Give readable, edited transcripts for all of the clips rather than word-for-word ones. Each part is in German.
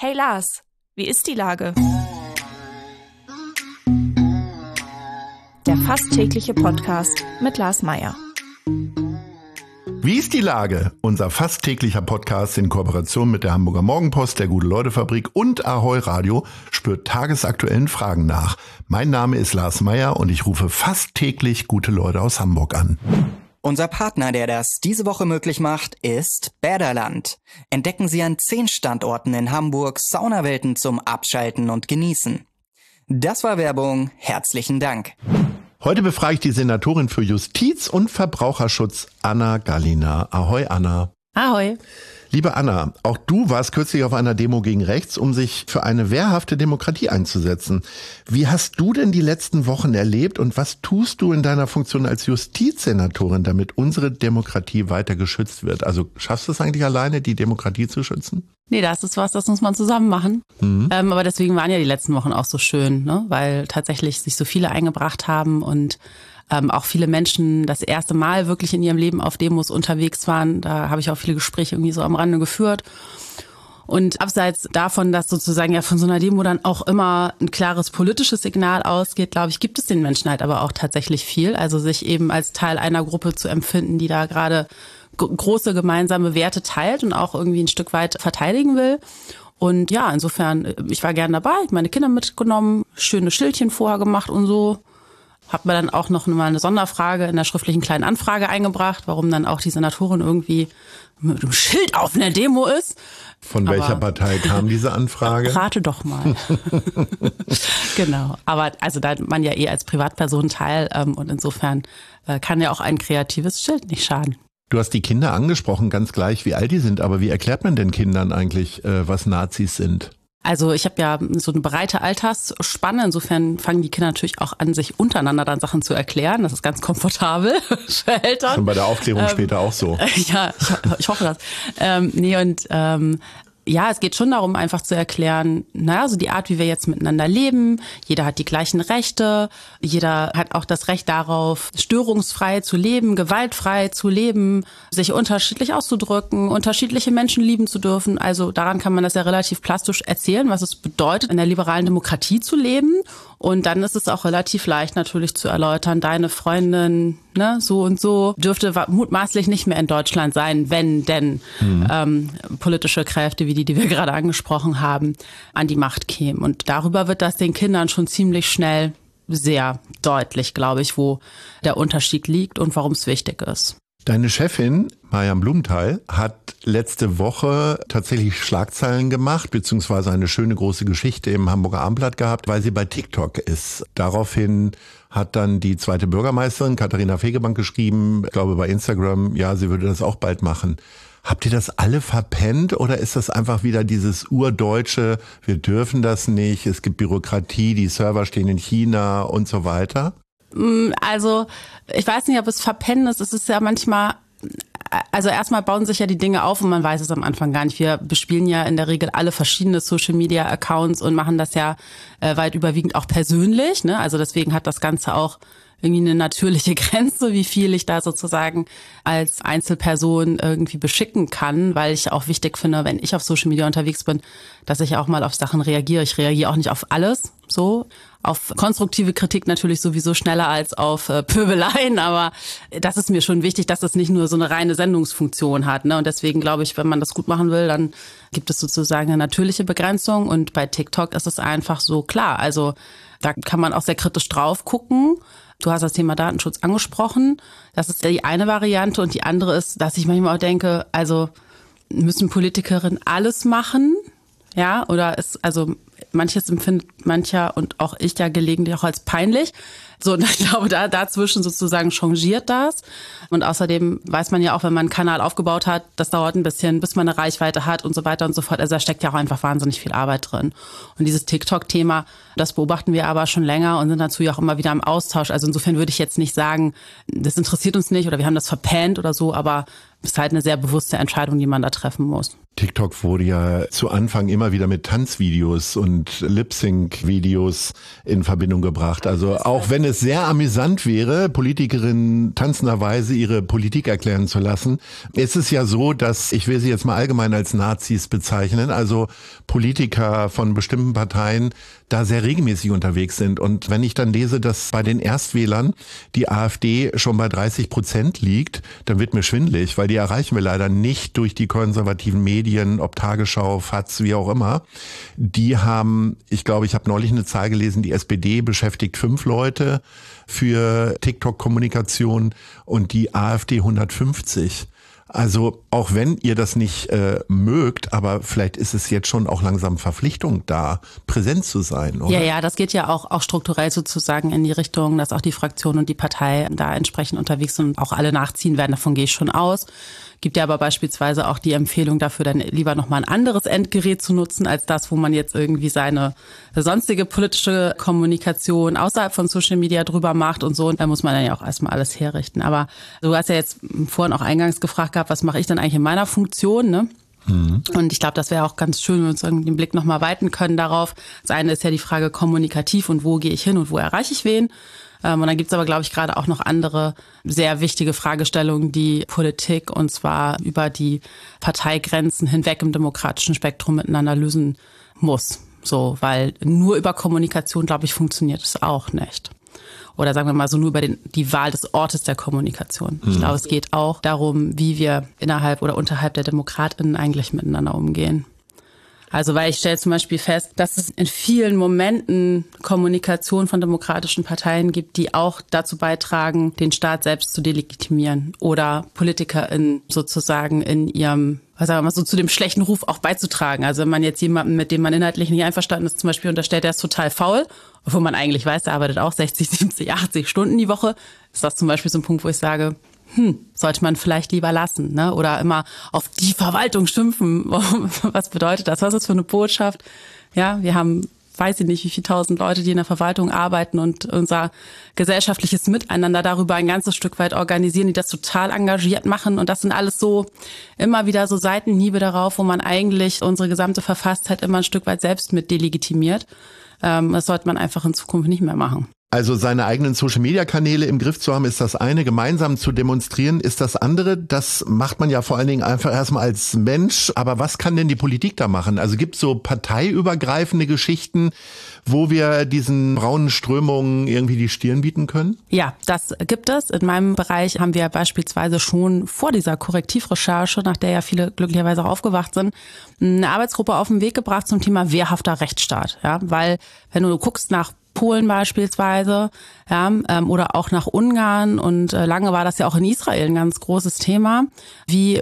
Hey Lars, wie ist die Lage? Der fast tägliche Podcast mit Lars Meyer. Wie ist die Lage? Unser fast täglicher Podcast in Kooperation mit der Hamburger Morgenpost, der Gute-Leute-Fabrik und Ahoi Radio spürt tagesaktuellen Fragen nach. Mein Name ist Lars Meyer und ich rufe fast täglich gute Leute aus Hamburg an. Unser Partner, der das diese Woche möglich macht, ist Bäderland. Entdecken Sie an 10 Standorten in Hamburg Saunawelten zum Abschalten und Genießen. Das war Werbung. Herzlichen Dank. Heute befrage ich die Senatorin für Justiz und Verbraucherschutz, Anna Gallina. Ahoi, Anna. Ahoi. Liebe Anna, auch du warst kürzlich auf einer Demo gegen rechts, um sich für eine wehrhafte Demokratie einzusetzen. Wie hast du denn die letzten Wochen erlebt und was tust du in deiner Funktion als Justizsenatorin, damit unsere Demokratie weiter geschützt wird? Also schaffst du es eigentlich alleine, die Demokratie zu schützen? Nee, das ist was, das muss man zusammen machen. Aber deswegen waren ja die letzten Wochen auch so schön, ne? Weil tatsächlich sich so viele eingebracht haben und auch viele Menschen das erste Mal wirklich in ihrem Leben auf Demos unterwegs waren. Da habe ich auch viele Gespräche irgendwie so am Rande geführt. Und abseits davon, dass sozusagen ja von so einer Demo dann auch immer ein klares politisches Signal ausgeht, glaube ich, gibt es den Menschen halt aber auch tatsächlich viel. Also sich eben als Teil einer Gruppe zu empfinden, die da gerade große gemeinsame Werte teilt und auch irgendwie ein Stück weit verteidigen will. Und ja, insofern, ich war gern dabei, meine Kinder mitgenommen, schöne Schildchen vorher gemacht und so. Hab mir dann auch noch mal eine Sonderfrage in der schriftlichen kleinen Anfrage eingebracht, warum dann auch die Senatorin irgendwie mit einem Schild auf einer Demo ist. Von welcher Partei kam diese Anfrage? Rate doch mal. Genau. Aber also da man ja als Privatperson teil und insofern kann ja auch ein kreatives Schild nicht schaden. Du hast die Kinder angesprochen, ganz gleich, wie alt die sind. Aber wie erklärt man den Kindern eigentlich, was Nazis sind? Also ich habe ja so eine breite Altersspanne, insofern fangen die Kinder natürlich auch an, sich untereinander dann Sachen zu erklären. Das ist ganz komfortabel für Eltern. Und bei der Aufklärung später auch so. Ja, ich hoffe das. Ja, es geht schon darum, einfach zu erklären, naja, so die Art, wie wir jetzt miteinander leben. Jeder hat die gleichen Rechte. Jeder hat auch das Recht darauf, störungsfrei zu leben, gewaltfrei zu leben, sich unterschiedlich auszudrücken, unterschiedliche Menschen lieben zu dürfen. Also daran kann man das ja relativ plastisch erzählen, was es bedeutet, in der liberalen Demokratie zu leben. Und dann ist es auch relativ leicht natürlich zu erläutern, deine Freundin, ne, so und so, dürfte mutmaßlich nicht mehr in Deutschland sein, wenn denn politische Kräfte wie die wir gerade angesprochen haben, an die Macht kämen. Und darüber wird das den Kindern schon ziemlich schnell sehr deutlich, glaube ich, wo der Unterschied liegt und warum es wichtig ist. Deine Chefin, Marian Blumenthal, hat letzte Woche tatsächlich Schlagzeilen gemacht, beziehungsweise eine schöne große Geschichte im Hamburger Abendblatt gehabt, weil sie bei TikTok ist. Daraufhin hat dann die zweite Bürgermeisterin, Katharina Fegebank, geschrieben, ich glaube bei Instagram, ja, sie würde das auch bald machen. Habt ihr das alle verpennt oder ist das einfach wieder dieses urdeutsche, wir dürfen das nicht, es gibt Bürokratie, die Server stehen in China und so weiter? Also ich weiß nicht, ob es verpennen ist. Es ist ja manchmal, also erstmal bauen sich ja die Dinge auf und man weiß es am Anfang gar nicht. Wir bespielen ja in der Regel alle verschiedene Social-Media-Accounts und machen das ja weit überwiegend auch persönlich, ne? Also deswegen hat das Ganze auch irgendwie eine natürliche Grenze, wie viel ich da sozusagen als Einzelperson irgendwie beschicken kann, weil ich auch wichtig finde, wenn ich auf Social Media unterwegs bin, dass ich auch mal auf Sachen reagiere. Ich reagiere auch nicht auf alles so. Auf konstruktive Kritik natürlich sowieso schneller als auf Pöbeleien, aber das ist mir schon wichtig, dass das nicht nur so eine reine Sendungsfunktion hat, ne? Und deswegen glaube ich, wenn man das gut machen will, dann gibt es sozusagen eine natürliche Begrenzung und bei TikTok ist es einfach so klar. Also da kann man auch sehr kritisch drauf gucken. Du hast das Thema Datenschutz angesprochen. Das ist die eine Variante und die andere ist, dass ich manchmal auch denke, also müssen Politikerinnen alles machen? Ja, oder ist, also manches empfindet mancher und auch ich ja gelegentlich auch als peinlich. So, und ich glaube, dazwischen sozusagen changiert das. Und außerdem weiß man ja auch, wenn man einen Kanal aufgebaut hat, das dauert ein bisschen, bis man eine Reichweite hat und so weiter und so fort. Also da steckt ja auch einfach wahnsinnig viel Arbeit drin. Und dieses TikTok-Thema, das beobachten wir aber schon länger und sind dazu ja auch immer wieder im Austausch. Also insofern würde ich jetzt nicht sagen, das interessiert uns nicht oder wir haben das verpennt oder so, aber es ist halt eine sehr bewusste Entscheidung, die man da treffen muss. TikTok wurde ja zu Anfang immer wieder mit Tanzvideos und Lip-Sync-Videos in Verbindung gebracht. Also auch wenn es sehr amüsant wäre, Politikerinnen tanzenderweise ihre Politik erklären zu lassen, ist es ja so, dass, ich will sie jetzt mal allgemein als Nazis bezeichnen, also Politiker von bestimmten Parteien da sehr regelmäßig unterwegs sind. Und wenn ich dann lese, dass bei den Erstwählern die AfD schon bei 30% liegt, dann wird mir schwindelig, weil die erreichen wir leider nicht durch die konservativen Medien, ob Tagesschau, FAZ, wie auch immer. Die haben, ich glaube, ich habe neulich eine Zahl gelesen, die SPD beschäftigt 5 Leute für TikTok-Kommunikation und die AfD 150. Also auch wenn ihr das nicht mögt, aber vielleicht ist es jetzt schon auch langsam Verpflichtung da, präsent zu sein, oder? Ja, das geht ja auch strukturell sozusagen in die Richtung, dass auch die Fraktion und die Partei da entsprechend unterwegs sind und auch alle nachziehen werden. Davon gehe ich schon aus. Gibt ja aber beispielsweise auch die Empfehlung dafür, dann lieber nochmal ein anderes Endgerät zu nutzen, als das, wo man jetzt irgendwie seine sonstige politische Kommunikation außerhalb von Social Media drüber macht und so. Und da muss man dann ja auch erstmal alles herrichten. Aber du hast ja jetzt vorhin auch eingangs gefragt gehabt, was mache ich dann eigentlich in meiner Funktion, ne? Und ich glaube, das wäre auch ganz schön, wenn wir uns irgendwie den Blick nochmal weiten können darauf. Das eine ist ja die Frage kommunikativ und wo gehe ich hin und wo erreiche ich wen. Und dann gibt's aber, glaube ich, gerade auch noch andere sehr wichtige Fragestellungen, die Politik und zwar über die Parteigrenzen hinweg im demokratischen Spektrum miteinander lösen muss. So, weil nur über Kommunikation, glaube ich, funktioniert es auch nicht. Oder sagen wir mal so nur über die Wahl des Ortes der Kommunikation. Ich glaube, es geht auch darum, wie wir innerhalb oder unterhalb der DemokratInnen eigentlich miteinander umgehen. Also weil ich stelle zum Beispiel fest, dass es in vielen Momenten Kommunikation von demokratischen Parteien gibt, die auch dazu beitragen, den Staat selbst zu delegitimieren oder PolitikerInnen sozusagen in ihrem, was sagen wir mal, so zu dem schlechten Ruf auch beizutragen. Also wenn man jetzt jemanden, mit dem man inhaltlich nicht einverstanden ist, zum Beispiel unterstellt, der ist total faul, obwohl man eigentlich weiß, der arbeitet auch 60, 70, 80 Stunden die Woche, ist das zum Beispiel so ein Punkt, wo ich sage, sollte man vielleicht lieber lassen, ne? Oder immer auf die Verwaltung schimpfen. Was bedeutet das? Was ist das für eine Botschaft? Ja, wir haben, weiß ich nicht, wie viele 1000 Leute, die in der Verwaltung arbeiten und unser gesellschaftliches Miteinander darüber ein ganzes Stück weit organisieren, die das total engagiert machen. Und das sind alles so immer wieder so Seitenhiebe darauf, wo man eigentlich unsere gesamte Verfasstheit immer ein Stück weit selbst mit delegitimiert. Das sollte man einfach in Zukunft nicht mehr machen. Also seine eigenen Social-Media-Kanäle im Griff zu haben, ist das eine. Gemeinsam zu demonstrieren ist das andere. Das macht man ja vor allen Dingen einfach erstmal als Mensch. Aber was kann denn die Politik da machen? Also gibt es so parteiübergreifende Geschichten, wo wir diesen braunen Strömungen irgendwie die Stirn bieten können? Ja, das gibt es. In meinem Bereich haben wir beispielsweise schon vor dieser Korrektivrecherche, nach der ja viele glücklicherweise auch aufgewacht sind, eine Arbeitsgruppe auf den Weg gebracht zum Thema wehrhafter Rechtsstaat. Ja, weil wenn du guckst nach Polen beispielsweise, ja, oder auch nach Ungarn und lange war das ja auch in Israel ein ganz großes Thema. Wie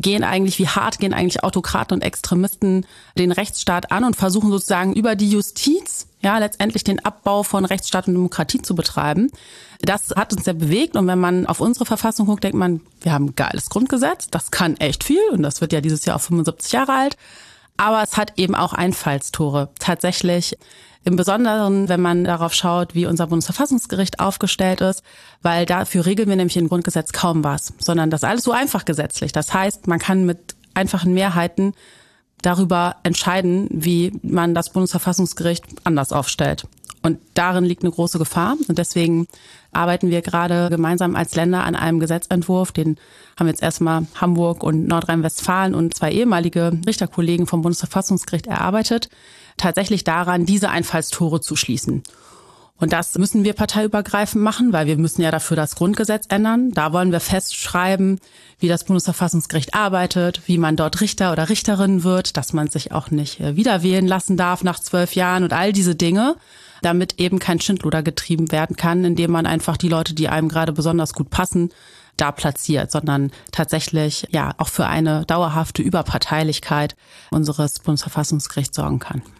hart gehen eigentlich Autokraten und Extremisten den Rechtsstaat an und versuchen sozusagen über die Justiz, ja, letztendlich den Abbau von Rechtsstaat und Demokratie zu betreiben. Das hat uns sehr bewegt und wenn man auf unsere Verfassung guckt, denkt man, wir haben ein geiles Grundgesetz, das kann echt viel und das wird ja dieses Jahr auch 75 Jahre alt. Aber es hat eben auch Einfallstore. Tatsächlich im Besonderen, wenn man darauf schaut, wie unser Bundesverfassungsgericht aufgestellt ist, weil dafür regeln wir nämlich im Grundgesetz kaum was, sondern das ist alles so einfach gesetzlich. Das heißt, man kann mit einfachen Mehrheiten darüber entscheiden, wie man das Bundesverfassungsgericht anders aufstellt. Und darin liegt eine große Gefahr. Und deswegen arbeiten wir gerade gemeinsam als Länder an einem Gesetzentwurf. Den haben jetzt erstmal Hamburg und Nordrhein-Westfalen und 2 ehemalige Richterkollegen vom Bundesverfassungsgericht erarbeitet, tatsächlich daran, diese Einfallstore zu schließen. Und das müssen wir parteiübergreifend machen, weil wir müssen ja dafür das Grundgesetz ändern. Da wollen wir festschreiben, wie das Bundesverfassungsgericht arbeitet, wie man dort Richter oder Richterin wird, dass man sich auch nicht wiederwählen lassen darf nach 12 Jahren und all diese Dinge, damit eben kein Schindluder getrieben werden kann, indem man einfach die Leute, die einem gerade besonders gut passen, da platziert, sondern tatsächlich ja auch für eine dauerhafte Überparteilichkeit unseres Bundesverfassungsgerichts sorgen kann.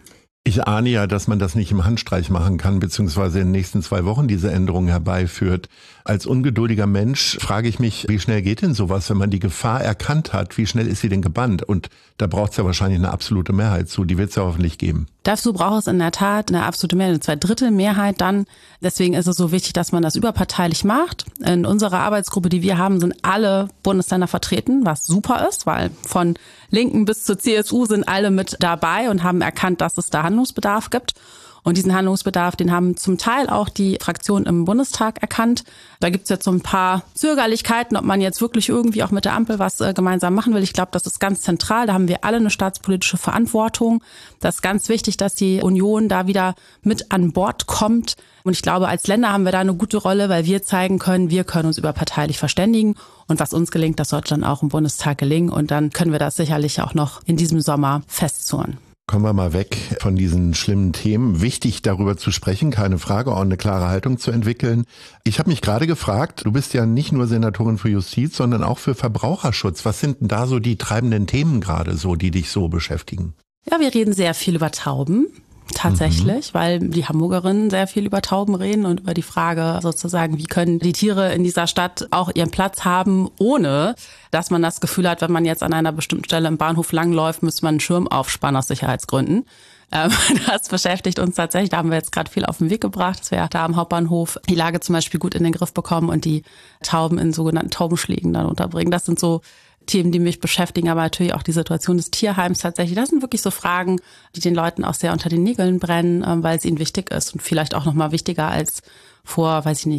Ich ahne ja, dass man das nicht im Handstreich machen kann, beziehungsweise in den nächsten 2 Wochen diese Änderungen herbeiführt. Als ungeduldiger Mensch frage ich mich, wie schnell geht denn sowas, wenn man die Gefahr erkannt hat? Wie schnell ist sie denn gebannt? Und da braucht es ja wahrscheinlich eine absolute Mehrheit zu. Die wird es ja hoffentlich geben. Dazu braucht es in der Tat eine absolute Mehrheit, eine 2/3 dann. Deswegen ist es so wichtig, dass man das überparteilich macht. In unserer Arbeitsgruppe, die wir haben, sind alle Bundesländer vertreten, was super ist, weil von Linken bis zur CSU sind alle mit dabei und haben erkannt, dass es da Handlungsbedarf gibt. Und diesen Handlungsbedarf, den haben zum Teil auch die Fraktionen im Bundestag erkannt. Da gibt's jetzt so ein paar Zögerlichkeiten, ob man jetzt wirklich irgendwie auch mit der Ampel was gemeinsam machen will. Ich glaube, das ist ganz zentral. Da haben wir alle eine staatspolitische Verantwortung. Das ist ganz wichtig, dass die Union da wieder mit an Bord kommt. Und ich glaube, als Länder haben wir da eine gute Rolle, weil wir zeigen können, wir können uns überparteilich verständigen. Und was uns gelingt, das sollte dann auch im Bundestag gelingen. Und dann können wir das sicherlich auch noch in diesem Sommer festzurren. Kommen wir mal weg von diesen schlimmen Themen. Wichtig, darüber zu sprechen, keine Frage, auch eine klare Haltung zu entwickeln. Ich habe mich gerade gefragt, du bist ja nicht nur Senatorin für Justiz, sondern auch für Verbraucherschutz. Was sind denn da so die treibenden Themen gerade so, die dich so beschäftigen? Ja, wir reden sehr viel über Tauben. Tatsächlich, weil die Hamburgerinnen sehr viel über Tauben reden und über die Frage sozusagen, wie können die Tiere in dieser Stadt auch ihren Platz haben, ohne dass man das Gefühl hat, wenn man jetzt an einer bestimmten Stelle im Bahnhof langläuft, müsste man einen Schirm aufspannen aus Sicherheitsgründen. Das beschäftigt uns tatsächlich. Da haben wir jetzt gerade viel auf den Weg gebracht, dass wir da am Hauptbahnhof die Lage zum Beispiel gut in den Griff bekommen und die Tauben in sogenannten Taubenschlägen dann unterbringen. Das sind so Themen, die mich beschäftigen, aber natürlich auch die Situation des Tierheims tatsächlich. Das sind wirklich so Fragen, die den Leuten auch sehr unter den Nägeln brennen, weil es ihnen wichtig ist und vielleicht auch noch mal wichtiger als vor,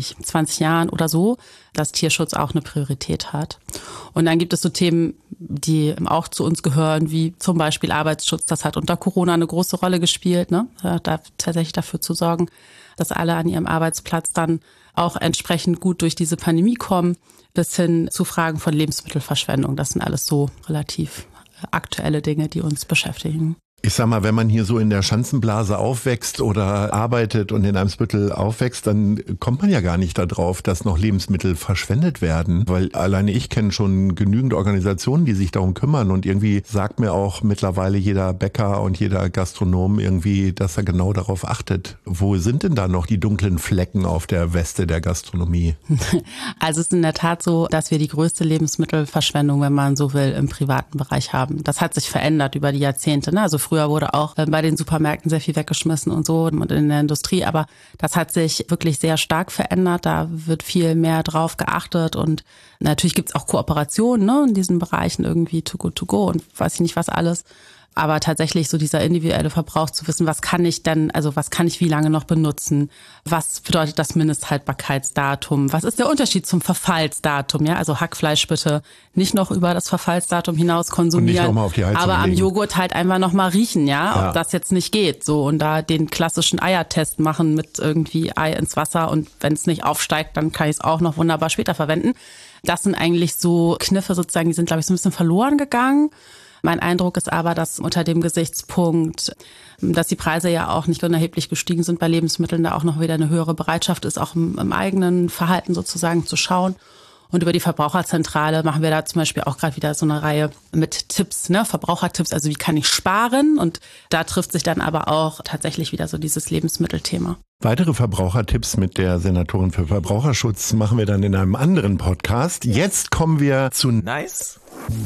20 Jahren oder so, dass Tierschutz auch eine Priorität hat. Und dann gibt es so Themen, die auch zu uns gehören, wie zum Beispiel Arbeitsschutz. Das hat unter Corona eine große Rolle gespielt, ne? Da tatsächlich dafür zu sorgen, dass alle an ihrem Arbeitsplatz dann auch entsprechend gut durch diese Pandemie kommen, bis hin zu Fragen von Lebensmittelverschwendung. Das sind alles so relativ aktuelle Dinge, die uns beschäftigen. Ich sag mal, wenn man hier so in der Schanzenblase aufwächst oder arbeitet und in Eimsbüttel aufwächst, dann kommt man ja gar nicht darauf, dass noch Lebensmittel verschwendet werden. Weil alleine ich kenne schon genügend Organisationen, die sich darum kümmern. Und irgendwie sagt mir auch mittlerweile jeder Bäcker und jeder Gastronom irgendwie, dass er genau darauf achtet. Wo sind denn da noch die dunklen Flecken auf der Weste der Gastronomie? Also es ist in der Tat so, dass wir die größte Lebensmittelverschwendung, wenn man so will, im privaten Bereich haben. Das hat sich verändert über die Jahrzehnte, ne? Also früher wurde auch bei den Supermärkten sehr viel weggeschmissen und so und in der Industrie, aber das hat sich wirklich sehr stark verändert. Da wird viel mehr drauf geachtet und natürlich gibt es auch Kooperationen, ne, in diesen Bereichen irgendwie Too Good To Go und weiß ich nicht was alles. Aber tatsächlich so dieser individuelle Verbrauch zu wissen, was kann ich wie lange noch benutzen? Was bedeutet das Mindesthaltbarkeitsdatum? Was ist der Unterschied zum Verfallsdatum? Ja, also Hackfleisch bitte nicht noch über das Verfallsdatum hinaus konsumieren. Und nicht noch mal auf die Heizung aber am Joghurt halt einfach noch mal riechen, ja, ob das jetzt nicht geht. So und da den klassischen Eiertest machen mit irgendwie Ei ins Wasser und wenn es nicht aufsteigt, dann kann ich es auch noch wunderbar später verwenden. Das sind eigentlich so Kniffe sozusagen, die sind, glaube ich, so ein bisschen verloren gegangen. Mein Eindruck ist aber, dass unter dem Gesichtspunkt, dass die Preise ja auch nicht unerheblich gestiegen sind bei Lebensmitteln, da auch noch wieder eine höhere Bereitschaft ist, auch im eigenen Verhalten sozusagen zu schauen. Und über die Verbraucherzentrale machen wir da zum Beispiel auch gerade wieder so eine Reihe mit Tipps, ne, Verbrauchertipps, also wie kann ich sparen? Und da trifft sich dann aber auch tatsächlich wieder so dieses Lebensmittelthema. Weitere Verbrauchertipps mit der Senatorin für Verbraucherschutz machen wir dann in einem anderen Podcast. Jetzt kommen wir zu Nice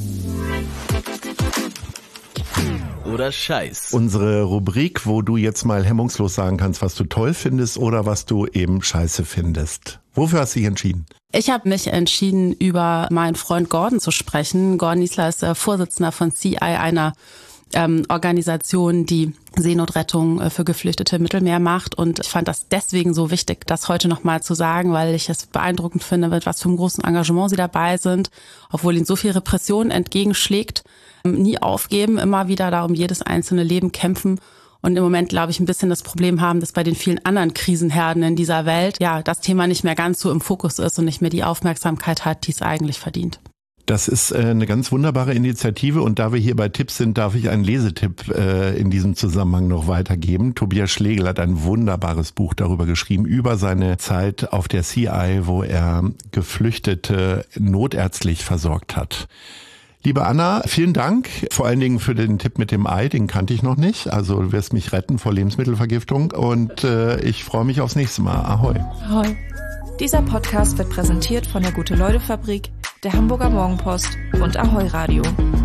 oder Scheiß. Unsere Rubrik, wo du jetzt mal hemmungslos sagen kannst, was du toll findest oder was du eben scheiße findest. Wofür hast du dich entschieden? Ich habe mich entschieden, über meinen Freund Gordon zu sprechen. Gordon Niesler ist Vorsitzender von CI, einer Organisation, die Seenotrettung für Geflüchtete im Mittelmeer macht. Und ich fand das deswegen so wichtig, das heute nochmal zu sagen, weil ich es beeindruckend finde, mit was für einem großen Engagement sie dabei sind, obwohl ihnen so viel Repression entgegenschlägt. Nie aufgeben, immer wieder da um jedes einzelne Leben kämpfen. Und im Moment, glaube ich, ein bisschen das Problem haben, dass bei den vielen anderen Krisenherden in dieser Welt ja das Thema nicht mehr ganz so im Fokus ist und nicht mehr die Aufmerksamkeit hat, die es eigentlich verdient. Das ist eine ganz wunderbare Initiative und da wir hier bei Tipps sind, darf ich einen Lesetipp in diesem Zusammenhang noch weitergeben. Tobias Schlegel hat ein wunderbares Buch darüber geschrieben, über seine Zeit auf der CI, wo er Geflüchtete notärztlich versorgt hat. Liebe Anna, vielen Dank, vor allen Dingen für den Tipp mit dem Ei, den kannte ich noch nicht. Also du wirst mich retten vor Lebensmittelvergiftung und ich freue mich aufs nächste Mal. Ahoi. Ahoi. Dieser Podcast wird präsentiert von der Gute-Leute-Fabrik, der Hamburger Morgenpost und Ahoi Radio.